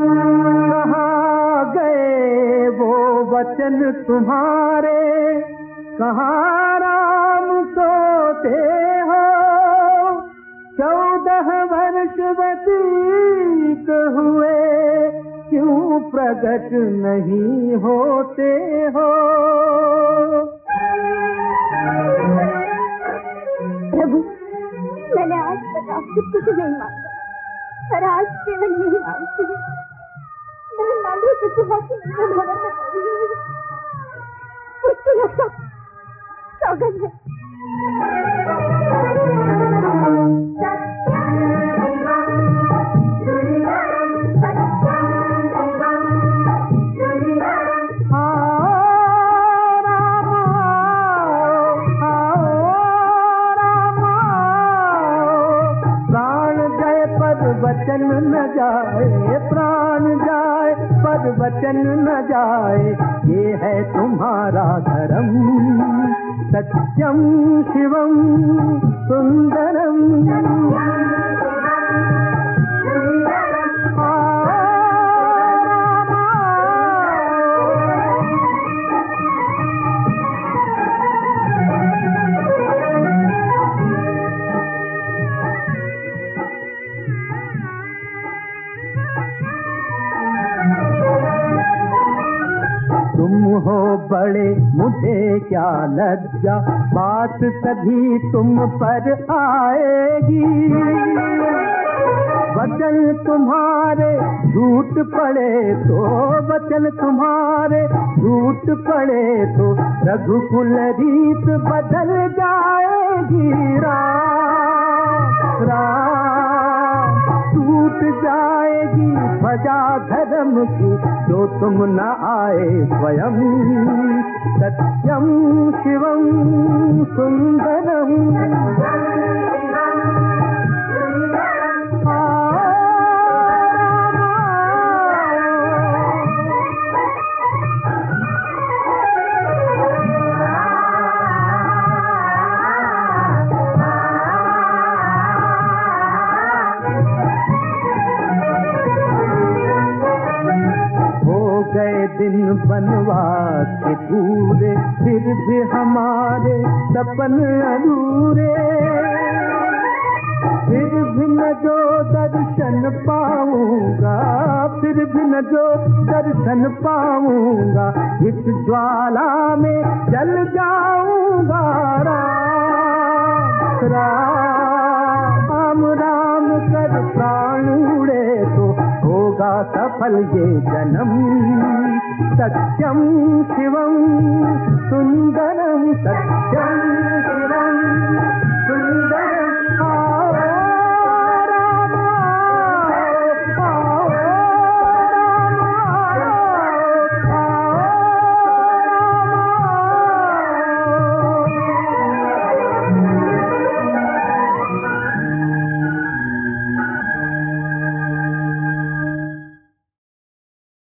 कहाँ गए वो वचन तुम्हारे, कहाँ राम सोते हो। 14 वर्ष व्यतीत हुए, क्यों प्रकट नहीं होते हो। प्रभु, मैंने आज तक आपसे कुछ नहीं मांगा, पर आज केवल यही मांगती हूँ। नहीं मांगे तो तुम्हारी भवन में उसकी रक्षा सौगंध है। वचन न जाए, प्राण जाए पर वचन न जाए, ये है तुम्हारा धर्म। सत्यम शिवम सुंदरम। तुम हो बड़े मुझे क्या लज्जा, बात सभी तुम पर आएगी। वचन तुम्हारे झूठ पड़े तो, वचन तुम्हारे झूठ पड़े तो, रघुकुल रीत बदल जाएगी। राम राम टूट जाएगी ध्वजा धर्म की, जो तुम न आए स्वयं। सत्यम शिवम सुंदरम। दिन बनवास के पूरे, फिर भी हमारे सपन अधूरे। फिर भी न जो दर्शन पाऊंगा, फिर भी न जो दर्शन पाऊंगा, इस ज्वाला में जल जाऊंगा। राम राम राम कर प्राण उड़े तो होगा सफल ये जन्म। सत्यम शिवम सुंदरम। सत्यम